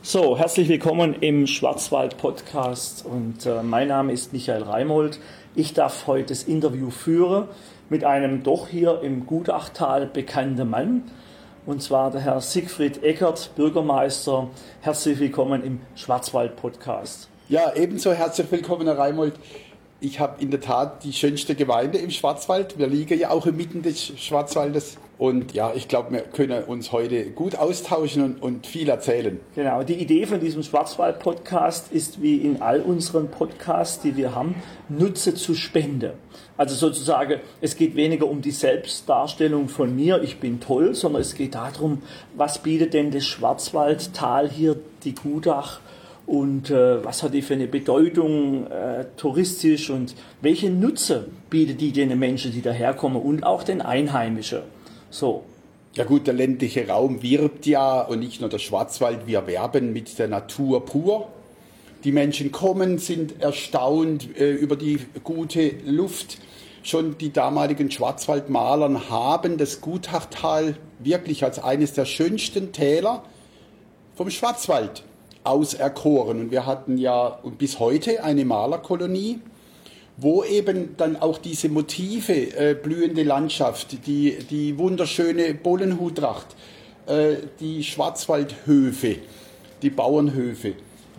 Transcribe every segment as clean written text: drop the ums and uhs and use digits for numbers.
So, herzlich willkommen im Schwarzwald-Podcast und mein Name ist Michael Reimold. Ich darf heute das Interview führen mit einem doch hier im Gutachtal bekannten Mann, und zwar der Herr Siegfried Eckert, Bürgermeister. Herzlich willkommen im Schwarzwald-Podcast. Ja, ebenso herzlich willkommen, Herr Reimold. Ich habe in der Tat die schönste Gemeinde im Schwarzwald. Wir liegen ja auch inmitten des Schwarzwaldes. Und ja, ich glaube, wir können uns heute gut austauschen und viel erzählen. Genau, die Idee von diesem Schwarzwald-Podcast ist, wie in all unseren Podcasts, die wir haben, Nutze zu spenden. Also sozusagen, es geht weniger um die Selbstdarstellung von mir, ich bin toll, sondern es geht darum, was bietet denn das Schwarzwaldtal hier, die Gutach, und was hat die für eine Bedeutung touristisch und welche Nutze bietet die den Menschen, die daherkommen und auch den Einheimischen. So. Ja gut, der ländliche Raum wirbt ja, und nicht nur der Schwarzwald, wir werben mit der Natur pur. Die Menschen kommen, sind erstaunt über die gute Luft. Schon die damaligen Schwarzwaldmalern haben das Gutachtal wirklich als eines der schönsten Täler vom Schwarzwald auserkoren. Und wir hatten ja bis heute eine Malerkolonie, wo eben dann auch diese Motive, blühende Landschaft, die wunderschöne Bollenhuttracht, die Schwarzwaldhöfe, die Bauernhöfe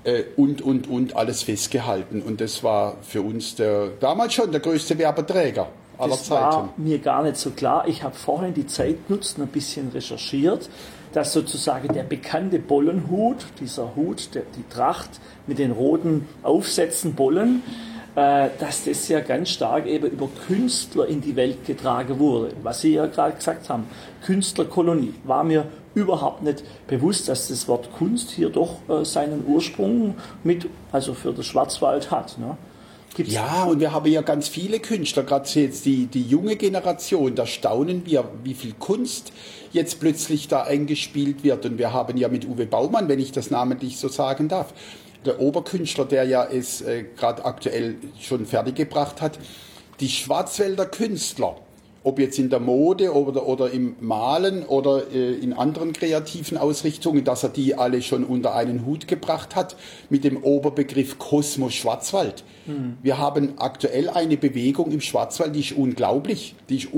und alles festgehalten. Und das war für uns damals schon der größte Werbeträger aller Zeiten. Das war mir gar nicht so klar. Ich habe vorhin die Zeit genutzt und ein bisschen recherchiert, dass sozusagen der bekannte Bollenhut, dieser Hut, die Tracht mit den roten Aufsätzen, Bollen, dass das ja ganz stark eben über Künstler in die Welt getragen wurde. Was Sie ja gerade gesagt haben, Künstlerkolonie, war mir überhaupt nicht bewusst, dass das Wort Kunst hier doch seinen Ursprung also für das Schwarzwald hat. Ne? Ja, und wir haben ja ganz viele Künstler, gerade jetzt die junge Generation, da staunen wir, wie viel Kunst jetzt plötzlich da eingespielt wird. Und wir haben ja mit Uwe Baumann, wenn ich das namentlich so sagen darf, der Oberkünstler, der ja es gerade aktuell schon fertiggebracht hat, die Schwarzwälder Künstler, ob jetzt in der Mode oder im Malen oder in anderen kreativen Ausrichtungen, dass er die alle schon unter einen Hut gebracht hat mit dem Oberbegriff Kosmos Schwarzwald. Wir haben aktuell eine Bewegung im Schwarzwald, die ist unglaublich.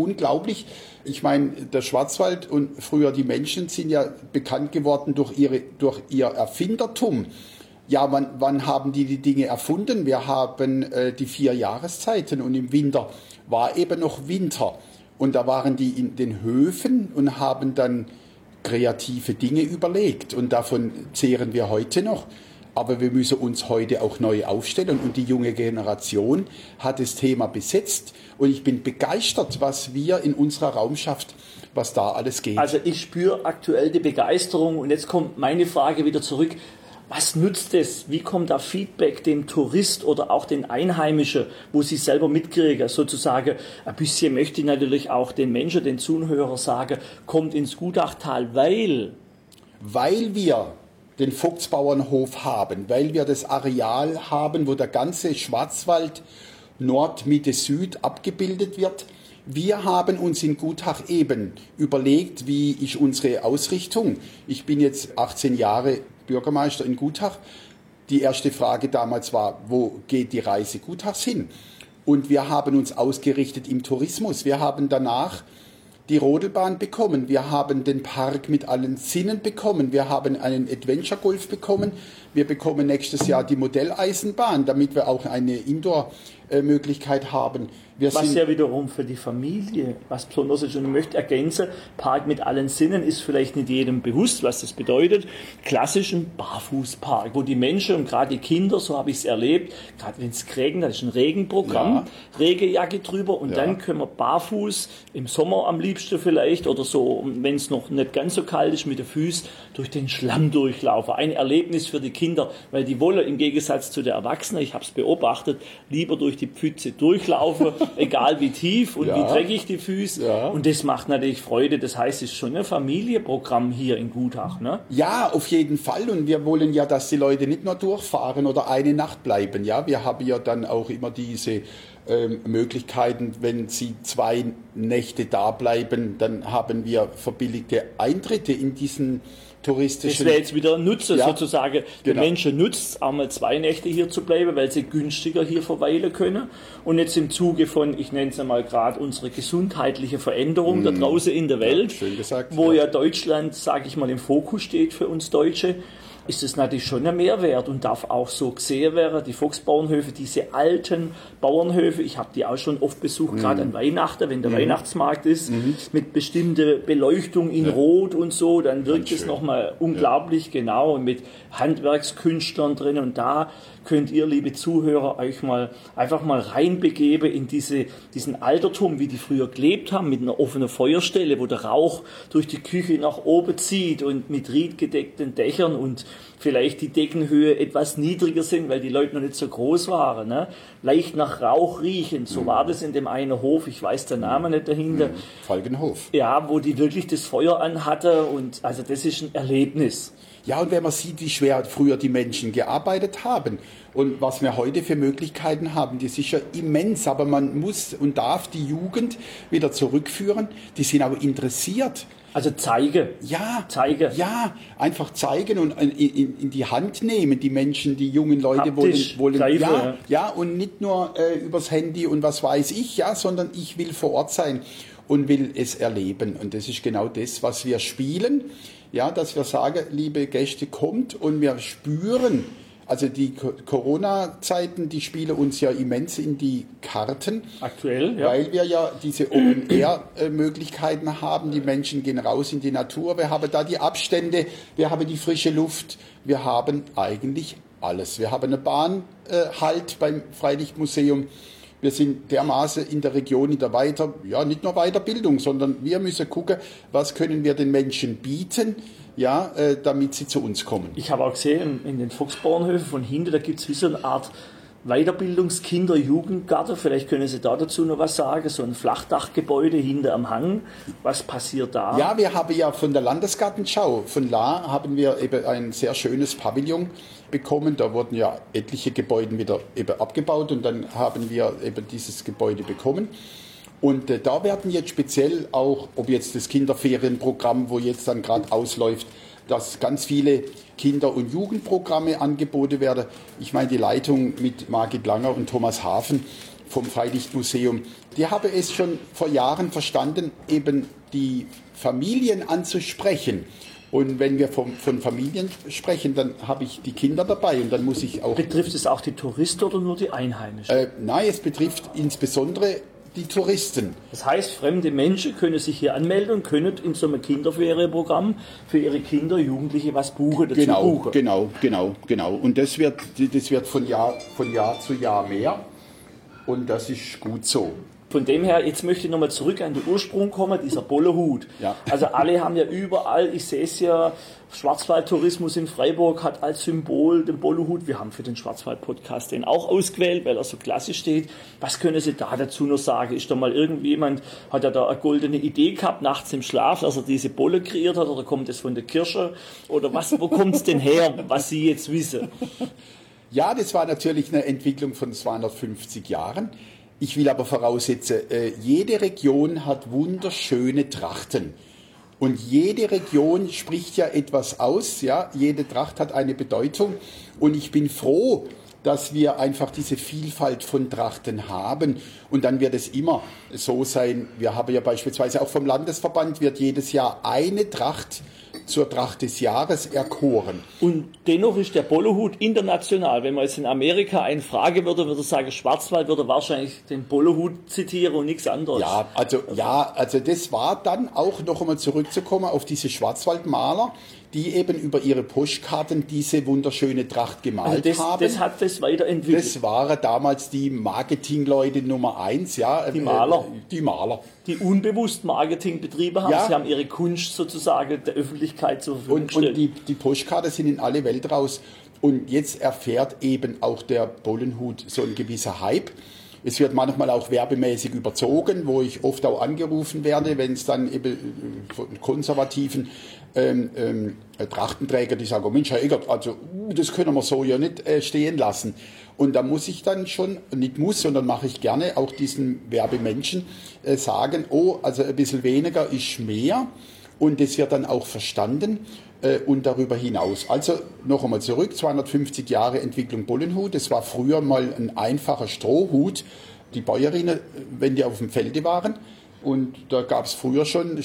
Ich meine, der Schwarzwald und früher die Menschen sind ja bekannt geworden durch ihr Erfindertum. Ja, wann haben die Dinge erfunden? Wir haben die 4 Jahreszeiten und im Winter war eben noch Winter. Und da waren die in den Höfen und haben dann kreative Dinge überlegt. Und davon zehren wir heute noch. Aber wir müssen uns heute auch neu aufstellen. Und die junge Generation hat das Thema besetzt. Und ich bin begeistert, was wir in unserer Raumschaft, was da alles geht. Also ich spüre aktuell die Begeisterung. Und jetzt kommt meine Frage wieder zurück. Was nützt es? Wie kommt da Feedback dem Tourist oder auch den Einheimischen, wo sie selber mitkriegen? Sozusagen, ein bisschen möchte ich natürlich auch den Menschen, den Zuhörern sagen, kommt ins Gutachtal, weil wir den Vogtsbauernhof haben, weil wir das Areal haben, wo der ganze Schwarzwald Nord, Mitte, Süd abgebildet wird. Wir haben uns in Gutach eben überlegt, wie ist unsere Ausrichtung. Ich bin jetzt 18 Jahre Bürgermeister in Gutach. Die erste Frage damals war, wo geht die Reise Gutachs hin? Und wir haben uns ausgerichtet im Tourismus. Wir haben danach die Rodelbahn bekommen. Wir haben den Park mit allen Sinnen bekommen. Wir haben einen Adventure Golf bekommen. Wir bekommen nächstes Jahr die Modelleisenbahn, damit wir auch eine Indoor-Möglichkeit haben. Was ja wiederum für die Familie was Besonderes ist. Und ich möchte ergänzen, Park mit allen Sinnen ist vielleicht nicht jedem bewusst, was das bedeutet. Klassischen Barfußpark, wo die Menschen und gerade die Kinder, so habe ich es erlebt, gerade wenn es regnet, das ist ein Regenprogramm, Regenjacke drüber und dann können wir barfuß, im Sommer am liebsten vielleicht oder so, wenn es noch nicht ganz so kalt ist, mit den Füßen durch den Schlamm durchlaufen. Ein Erlebnis für die Kinder, weil die wollen im Gegensatz zu den Erwachsenen, ich habe es beobachtet, lieber durch die Pfütze durchlaufen, egal wie tief und wie dreckig die Füße. Ja. Und das macht natürlich Freude. Das heißt, es ist schon ein Familienprogramm hier in Gutach, ne? Ja, auf jeden Fall. Und wir wollen ja, dass die Leute nicht nur durchfahren oder eine Nacht bleiben. Ja, wir haben ja dann auch immer diese Möglichkeiten, wenn sie 2 Nächte da bleiben, dann haben wir verbilligte Eintritte in diesen touristischen... Das wäre jetzt wieder ein Nutzen, sozusagen. Die Genau. Menschen nutzt es, einmal 2 Nächte hier zu bleiben, weil sie günstiger hier verweilen können. Und jetzt im Zuge von, ich nenne es einmal gerade, unsere gesundheitliche Veränderung da draußen in der Welt, schön gesagt, wo ja Deutschland, sage ich mal, im Fokus steht für uns Deutsche, ist es natürlich schon ein Mehrwert und darf auch so gesehen werden. Die Volksbauernhöfe, diese alten Bauernhöfe, ich habe die auch schon oft besucht, gerade an Weihnachten, wenn der Weihnachtsmarkt ist, mit bestimmter Beleuchtung in Rot und so, dann wirkt es nochmal unglaublich genau und mit Handwerkskünstlern drin. Und da könnt ihr, liebe Zuhörer, euch mal einfach mal reinbegeben in diesen Altertum, wie die früher gelebt haben, mit einer offenen Feuerstelle, wo der Rauch durch die Küche nach oben zieht und mit riedgedeckten Dächern und vielleicht die Deckenhöhe etwas niedriger sind, weil die Leute noch nicht so groß waren. Ne? Leicht nach Rauch riechen. So war das in dem einen Hof, ich weiß den Namen nicht dahinter. Falkenhof. Ja, wo die wirklich das Feuer anhatte und also das ist ein Erlebnis. Ja, und wenn man sieht, wie schwer früher die Menschen gearbeitet haben und was wir heute für Möglichkeiten haben, das ist ja immens. Aber man muss und darf die Jugend wieder zurückführen. Die sind aber interessiert. Also zeige. Ja, Zeige. Ja, einfach zeigen und in die Hand nehmen. Die Menschen, die jungen Leute Haptisch, wollen greifen, ja, und nicht nur übers Handy und was weiß ich, ja, sondern ich will vor Ort sein und will es erleben. Und das ist genau das, was wir spielen. Ja, dass wir sagen, liebe Gäste, kommt und wir spüren, also die Corona-Zeiten, die spielen uns ja immens in die Karten. Aktuell, ja. Weil wir ja diese Open-Air-Möglichkeiten haben. Die Menschen gehen raus in die Natur. Wir haben da die Abstände, wir haben die frische Luft. Wir haben eigentlich alles. Wir haben eine Bahnhalt beim Freilichtmuseum. Wir sind dermaßen in der Region nicht nur Weiterbildung, sondern wir müssen gucken, was können wir den Menschen bieten, ja, damit sie zu uns kommen. Ich habe auch gesehen, in den Volksbauernhöfen von hinten, da gibt es wie so eine Art Weiterbildungskinder-Jugendgarten. Vielleicht können Sie da dazu noch was sagen. So ein Flachdachgebäude hinter am Hang. Was passiert da? Ja, wir haben ja von der Landesgartenschau, von La, haben wir eben ein sehr schönes Pavillon bekommen. Da wurden ja etliche Gebäude wieder eben abgebaut und dann haben wir eben dieses Gebäude bekommen. Und da werden jetzt speziell auch, ob jetzt das Kinderferienprogramm, wo jetzt dann gerade ausläuft, dass ganz viele Kinder- und Jugendprogramme angeboten werden. Ich meine, die Leitung mit Margit Langer und Thomas Hafen vom Freilichtmuseum, die haben es schon vor Jahren verstanden, eben die Familien anzusprechen. Und wenn wir von Familien sprechen, dann habe ich die Kinder dabei und dann muss ich auch... Betrifft es auch die Touristen oder nur die Einheimischen? Nein, es betrifft insbesondere die Touristen. Das heißt, fremde Menschen können sich hier anmelden und können in so einem Kinderferienprogramm für ihre Kinder, Jugendliche was buchen, dazu buchen. Genau. Und das wird von Jahr zu Jahr mehr und das ist gut so. Von dem her, jetzt möchte ich nochmal zurück an den Ursprung kommen, dieser Bollehut. Ja. Also alle haben ja überall, ich sehe es ja, Schwarzwaldtourismus in Freiburg hat als Symbol den Bollehut. Wir haben für den Schwarzwald-Podcast den auch ausgewählt, weil er so klassisch steht. Was können Sie da dazu noch sagen? Ist da mal irgendjemand, hat er da eine goldene Idee gehabt, nachts im Schlaf, dass er diese Bolle kreiert hat, oder kommt es von der Kirche? Oder wo kommt es denn her, was Sie jetzt wissen? Ja, das war natürlich eine Entwicklung von 250 Jahren. Ich will aber voraussetzen, jede Region hat wunderschöne Trachten. Und jede Region spricht ja etwas aus, ja. Jede Tracht hat eine Bedeutung. Und ich bin froh, dass wir einfach diese Vielfalt von Trachten haben. Und dann wird es immer so sein. Wir haben ja beispielsweise auch vom Landesverband wird jedes Jahr eine Tracht zur Tracht des Jahres erkoren. Und dennoch ist der Bollehut international. Wenn man jetzt in Amerika einen fragen würde, würde er sagen, Schwarzwald würde wahrscheinlich den Bollehut zitieren und nichts anderes. Ja, also das war dann auch noch einmal zurückzukommen auf diese Schwarzwaldmaler, die eben über ihre Postkarten diese wunderschöne Tracht gemalt haben. Das hat das weiterentwickelt. Das waren damals die Marketingleute Nummer 1, ja. Die Maler. Die Maler. Die unbewusst Marketing betrieben haben. Ja. Sie haben ihre Kunst sozusagen der Öffentlichkeit zur Verfügung gestellt. Und die Postkarten sind in alle Welt raus. Und jetzt erfährt eben auch der Bollehut so ein gewisser Hype. Es wird manchmal auch werbemäßig überzogen, wo ich oft auch angerufen werde, wenn es dann eben von konservativen Trachtenträger, die sagen, oh Mensch, Herr Eggert, also das können wir so ja nicht stehen lassen. Und da muss ich dann schon, nicht muss, sondern mache ich gerne auch diesen Werbemenschen sagen, oh, also ein bisschen weniger ist mehr. Und das wird dann auch verstanden. und darüber hinaus. Also noch einmal zurück, 250 Jahre Entwicklung Bullenhut. Das war früher mal ein einfacher Strohhut. Die Bäuerinnen, wenn die auf dem Felde waren, und da gab es früher schon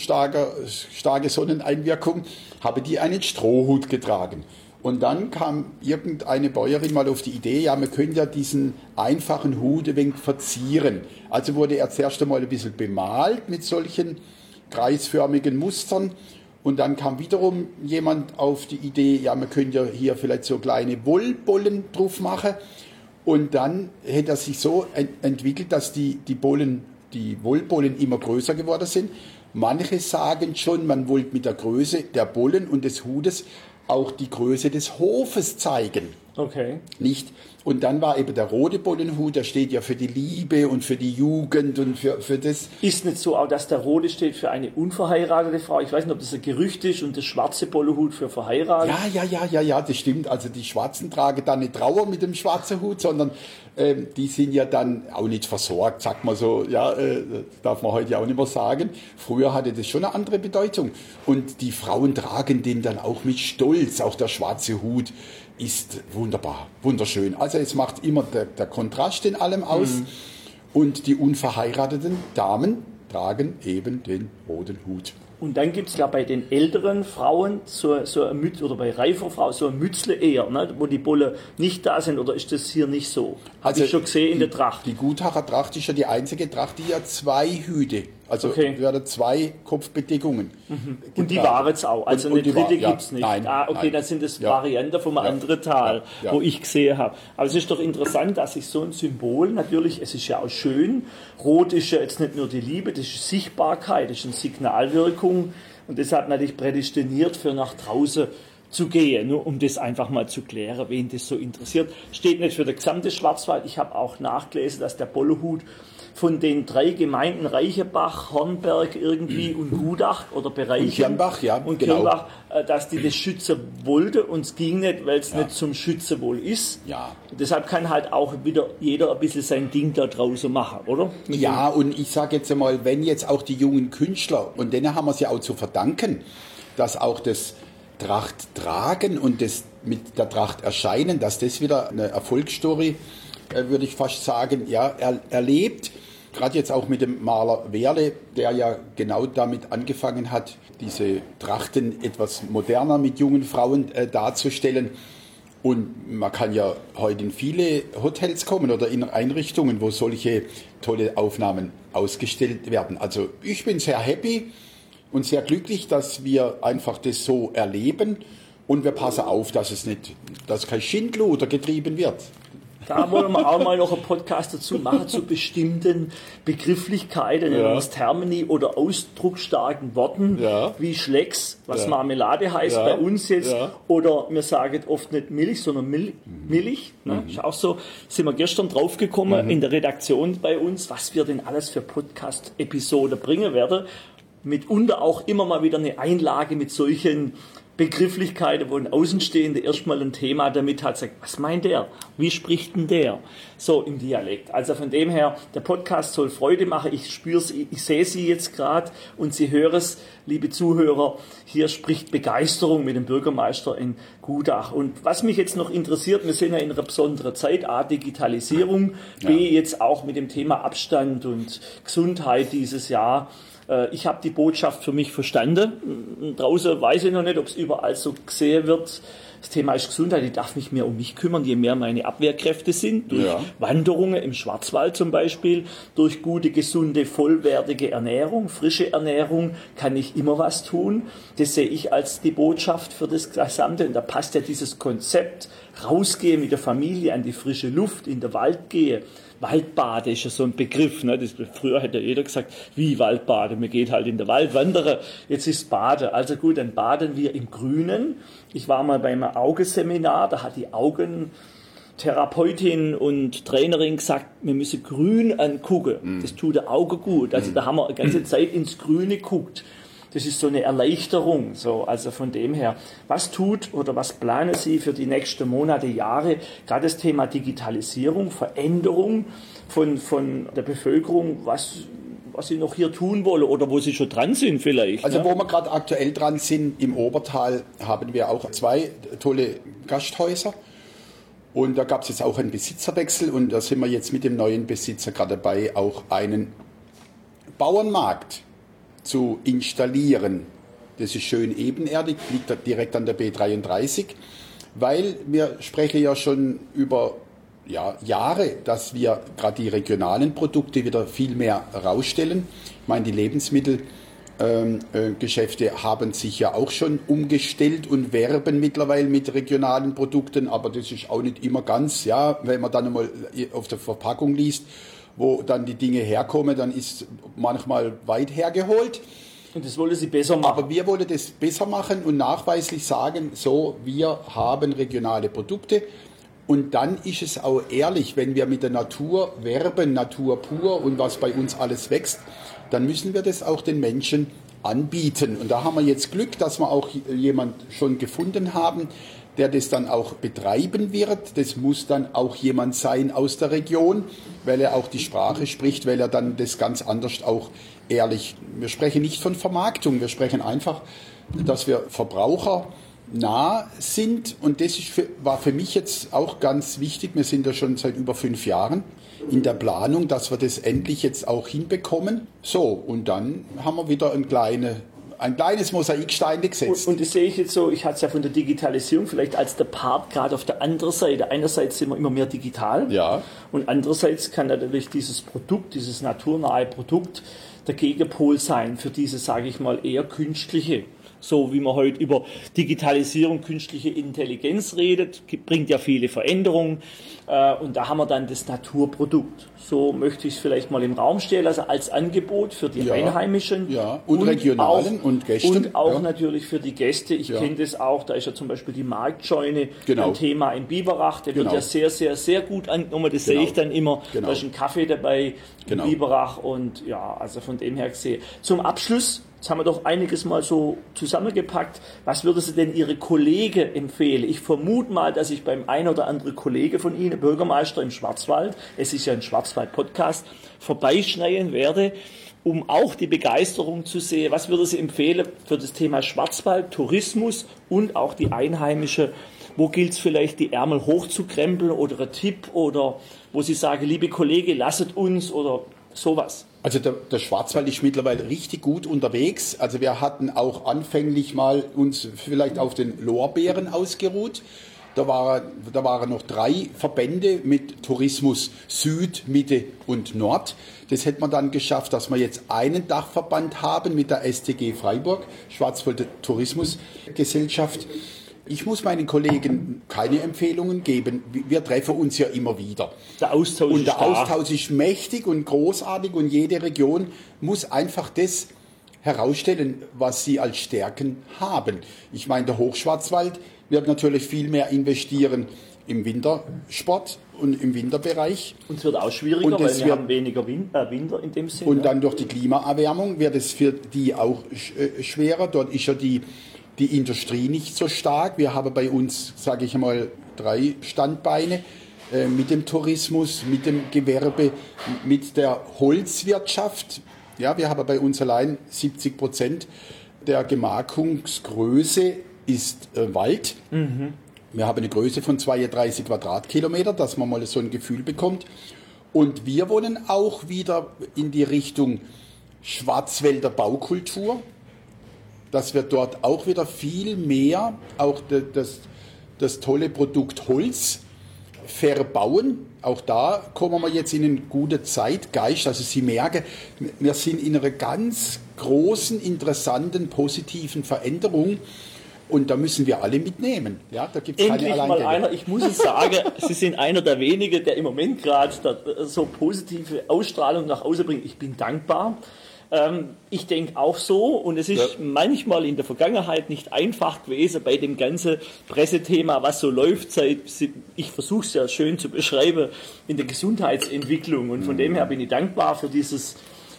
starke Sonneneinwirkung, haben die einen Strohhut getragen. Und dann kam irgendeine Bäuerin mal auf die Idee, ja, man könnte ja diesen einfachen Hut ein wenig verzieren. Also wurde er zuerst einmal ein bisschen bemalt mit solchen kreisförmigen Mustern. Und dann kam wiederum jemand auf die Idee, ja, man könnte ja hier vielleicht so kleine Wollbollen drauf machen. Und dann hätte er sich so entwickelt, dass die Wollbollen immer größer geworden sind. Manche sagen schon, man wollte mit der Größe der Bollen und des Hutes auch die Größe des Hofes zeigen. Okay. Nicht? Und dann war eben der rote Bollenhut, der steht ja für die Liebe und für die Jugend und für das. Ist nicht so auch, dass der rote steht für eine unverheiratete Frau? Ich weiß nicht, ob das ein Gerücht ist, und das schwarze Bollenhut für verheiratet. Ja, das stimmt. Also die Schwarzen tragen dann nicht Trauer mit dem schwarzen Hut, sondern die sind ja dann auch nicht versorgt, sagt man so. Ja, darf man heute auch nicht mehr sagen. Früher hatte das schon eine andere Bedeutung. Und die Frauen tragen den dann auch mit Stolz. Auch der schwarze Hut ist wunderbar, wunderschön. Also es macht immer der Kontrast in allem aus. Und die unverheirateten Damen tragen eben den roten Hut. Und dann gibt es ja bei den älteren Frauen oder bei reifer Frauen so ein Mützle eher, ne, wo die Bolle nicht da sind, oder ist das hier nicht so? Habe ich schon gesehen in der Tracht. Die Gutacher Tracht ist ja die einzige Tracht, die ja 2 Hüte, also werden 2 Kopfbedeckungen. Und die waren es auch, also eine dritte gibt es nicht. Nein, dann sind das Varianten vom anderen Tal, wo ich gesehen habe. Aber es ist doch interessant, dass sich so ein Symbol, natürlich, es ist ja auch schön, Rot ist ja jetzt nicht nur die Liebe, das ist Sichtbarkeit, das ist eine Signalwirkung, und deshalb natürlich prädestiniert für nach draußen zu gehen, nur um das einfach mal zu klären, wen das so interessiert. Steht nicht für den gesamten Schwarzwald. Ich habe auch nachgelesen, dass der Bollenhut von den 3 Gemeinden Reichenbach, Hornberg irgendwie und Gudach oder Bereiche Kirnbach, Kirnbach, dass die das schützen wollte, und es ging nicht, weil es nicht zum Schützen wohl ist. Ja. Deshalb kann halt auch wieder jeder ein bisschen sein Ding da draußen machen, oder? Ja, und ich sage jetzt einmal, wenn jetzt auch die jungen Künstler, und denen haben wir es ja auch zu verdanken, dass auch das Tracht tragen und das mit der Tracht erscheinen, dass das wieder eine Erfolgsstory, würde ich fast sagen, ja, erlebt. Gerade jetzt auch mit dem Maler Wehrle, der ja genau damit angefangen hat, diese Trachten etwas moderner mit jungen Frauen darzustellen. Und man kann ja heute in viele Hotels kommen oder in Einrichtungen, wo solche tolle Aufnahmen ausgestellt werden. Also ich bin sehr happy und sehr glücklich, dass wir einfach das so erleben, und wir passen auf, dass kein Schindluder getrieben wird. Da wollen wir auch mal noch einen Podcast dazu machen, zu bestimmten Begrifflichkeiten, Termini oder ausdrucksstarken Worten, wie Schlecks, was Marmelade heißt bei uns jetzt, oder wir sagen oft nicht Milch, sondern Milch. Ne? Ist auch so, sind wir gestern draufgekommen in der Redaktion bei uns, was wir denn alles für Podcast-Episode bringen werden. Mitunter auch immer mal wieder eine Einlage mit solchen Begrifflichkeiten, wo ein Außenstehender erstmal ein Thema damit hat, sagt, was meint der? Wie spricht denn der? So im Dialekt. Also von dem her, der Podcast soll Freude machen. Ich spüre es, ich sehe Sie jetzt gerade und Sie hören es, liebe Zuhörer. Hier spricht Begeisterung mit dem Bürgermeister in Gudach. Und was mich jetzt noch interessiert, wir sind ja in einer besonderen Zeit, A, Digitalisierung, B, jetzt auch mit dem Thema Abstand und Gesundheit dieses Jahr. Ich habe die Botschaft für mich verstanden. Draußen weiß ich noch nicht, ob es überall so gesehen wird. Das Thema ist Gesundheit. Ich darf mich mehr um mich kümmern, je mehr meine Abwehrkräfte sind. Durch Wanderungen im Schwarzwald zum Beispiel, durch gute, gesunde, vollwertige Ernährung, frische Ernährung kann ich immer was tun. Das sehe ich als die Botschaft für das Gesamte. Und da passt ja dieses Konzept, rausgehen mit der Familie an die frische Luft, in den Wald gehe. Waldbade ist ja so ein Begriff. Ne? Früher hätte jeder gesagt, wie Waldbade? Man geht halt in den Wald wandern. Jetzt ist Bade. Also gut, dann baden wir im Grünen. Ich war mal bei einem Augenseminar, da hat die Augentherapeutin und Trainerin gesagt, wir müssen grün angucken. Das tut der Auge gut. Also da haben wir eine ganze Zeit ins Grüne geguckt. Das ist so eine Erleichterung. So, also von dem her, was tut oder was planen Sie für die nächsten Monate, Jahre? Gerade das Thema Digitalisierung, Veränderung von der Bevölkerung. Was was Sie noch hier tun wollen oder wo Sie schon dran sind vielleicht. Also wo wir gerade aktuell dran sind, im Obertal haben wir auch 2 tolle Gasthäuser. Und da gab es jetzt auch einen Besitzerwechsel und da sind wir jetzt mit dem neuen Besitzer gerade dabei, auch einen Bauernmarkt zu installieren. Das ist schön ebenerdig, liegt direkt an der B33, weil wir sprechen ja schon über Jahre, dass wir gerade die regionalen Produkte wieder viel mehr rausstellen. Ich meine, die Lebensmittelgeschäfte haben sich ja auch schon umgestellt und werben mittlerweile mit regionalen Produkten, aber das ist auch nicht immer ganz, wenn man dann einmal auf der Verpackung liest, wo dann die Dinge herkommen, dann ist manchmal weit hergeholt. Und das wollen Sie besser machen. Aber wir wollen das besser machen und nachweislich sagen, so, wir haben regionale Produkte. Und dann ist es auch ehrlich, wenn wir mit der Natur werben, Natur pur und was bei uns alles wächst, dann müssen wir das auch den Menschen anbieten. Und da haben wir jetzt Glück, dass wir auch jemand schon gefunden haben, der das dann auch betreiben wird. Das muss dann auch jemand sein aus der Region, weil er auch die Sprache spricht, weil er dann das ganz anders auch ehrlich, wir sprechen nicht von Vermarktung, wir sprechen einfach, dass wir verbrauchernah sind und das war für mich jetzt auch ganz wichtig. Wir sind ja schon seit über 5 Jahren in der Planung, dass wir das endlich jetzt auch hinbekommen. So, und dann haben wir wieder ein kleines Mosaikstein gesetzt. Und das sehe ich jetzt so, ich hatte es ja von der Digitalisierung vielleicht als der Part gerade auf der anderen Seite. Einerseits sind wir immer mehr digital und andererseits kann natürlich dieses Produkt, dieses naturnahe Produkt der Gegenpol sein für diese, sage ich mal, eher künstliche. So wie man heute über Digitalisierung, künstliche Intelligenz redet, bringt ja viele Veränderungen. Und da haben wir dann das Naturprodukt. So möchte ich es vielleicht mal im Raum stellen, also als Angebot für die Einheimischen. Ja, und Regionalen und Gäste. Und auch natürlich für die Gäste. Ich kenne das auch, da ist ja zum Beispiel die Marktscheune ein Thema in Biberach. Der wird ja sehr, sehr, sehr gut angenommen. Das sehe ich dann immer. Da ist ein Kaffee dabei in Biberach. Und ja, also von dem her gesehen. Zum Abschluss. Jetzt haben wir doch einiges mal so zusammengepackt. Was würde Sie denn Ihre Kollegen empfehlen? Ich vermute mal, dass ich beim ein oder anderen Kollege von Ihnen, Bürgermeister im Schwarzwald, es ist ja ein Schwarzwald-Podcast, vorbeischneien werde, um auch die Begeisterung zu sehen. Was würde Sie empfehlen für das Thema Schwarzwald, Tourismus und auch die Einheimische? Wo gilt es vielleicht, die Ärmel hochzukrempeln oder ein Tipp oder wo Sie sagen, liebe Kollegen, lasset uns oder sowas? Also der Schwarzwald ist mittlerweile richtig gut unterwegs. Also wir hatten auch anfänglich mal uns vielleicht auf den Lorbeeren ausgeruht. Da waren noch 3 Verbände mit Tourismus Süd, Mitte und Nord. Das hätte man dann geschafft, dass wir jetzt einen Dachverband haben mit der STG Freiburg, Schwarzwald Tourismusgesellschaft. Ich muss meinen Kollegen keine Empfehlungen geben. Wir treffen uns ja immer wieder. Der Austausch ist mächtig und großartig und jede Region muss einfach das herausstellen, was sie als Stärken haben. Ich meine, der Hochschwarzwald wird natürlich viel mehr investieren im Wintersport und im Winterbereich. Und es wird auch schwieriger, weil wir haben weniger Winter in dem Sinne. Und dann durch die Klimaerwärmung wird es für die auch schwerer. Dort ist ja die Industrie nicht so stark. Wir haben bei uns, sage ich mal, 3 Standbeine mit dem Tourismus, mit dem Gewerbe, mit der Holzwirtschaft. Ja, wir haben bei uns allein 70% der Gemarkungsgröße ist Wald. Mhm. Wir haben eine Größe von 32 Quadratkilometer, dass man mal so ein Gefühl bekommt. Und wir wollen auch wieder in die Richtung Schwarzwälder Baukultur, dass wir dort auch wieder viel mehr auch das tolle Produkt Holz verbauen. Auch da kommen wir jetzt in einen guten Zeitgeist. Also Sie merken, wir sind in einer ganz großen, interessanten, positiven Veränderung. Und da müssen wir alle mitnehmen. Ja, da gibt's endlich keine mal einer, ich muss es sagen, Sie sind einer der wenigen, der im Moment gerade so positive Ausstrahlung nach außen bringt. Ich bin dankbar. Ich denke auch so, und es ist manchmal in der Vergangenheit nicht einfach gewesen bei dem ganzen Pressethema, was so läuft, ich versuche es ja schön zu beschreiben, in der Gesundheitsentwicklung. Und von dem her bin ich dankbar für dieses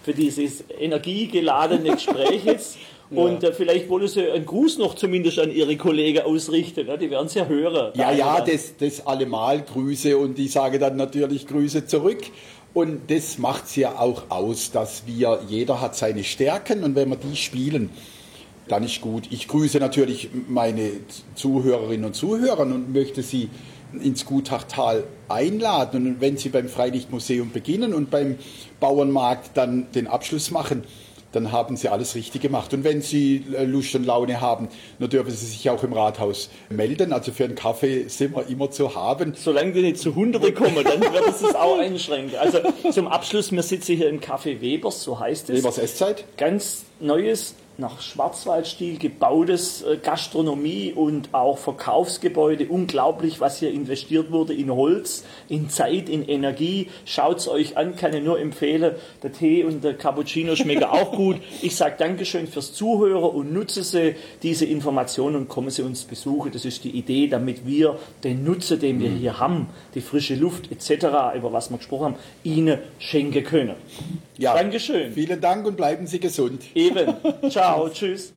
energiegeladene Gespräch jetzt. Ja. Und vielleicht wollen Sie einen Gruß noch zumindest an Ihre Kollegen ausrichten. Ne? Die werden es ja hören. Ja, das allemal Grüße und die sagen dann natürlich Grüße zurück. Und das macht es ja auch aus, dass jeder hat seine Stärken und wenn wir die spielen, dann ist gut. Ich grüße natürlich meine Zuhörerinnen und Zuhörer und möchte sie ins Gutachtal einladen. Und wenn sie beim Freilichtmuseum beginnen und beim Bauernmarkt dann den Abschluss machen, dann haben sie alles richtig gemacht. Und wenn sie Lust und Laune haben, dann dürfen sie sich auch im Rathaus melden. Also für einen Kaffee sind wir immer zu haben. Solange wir nicht zu Hunderte kommen, dann wird es auch einschränken. Also zum Abschluss, wir sitzen hier im Café Webers, so heißt es. Webers Esszeit. Ganz neues, nach Schwarzwaldstil gebautes Gastronomie und auch Verkaufsgebäude. Unglaublich, was hier investiert wurde in Holz, in Zeit, in Energie. Schaut's euch an, kann ich nur empfehlen. Der Tee und der Cappuccino schmecken auch gut. Ich sage Dankeschön fürs Zuhören und nutze Sie diese Informationen und kommen Sie uns besuchen. Das ist die Idee, damit wir den Nutzen, den wir hier haben, die frische Luft etc., über was wir gesprochen haben, Ihnen schenken können. Ja, Dankeschön. Vielen Dank und bleiben Sie gesund. Eben. Ciao, tschüss.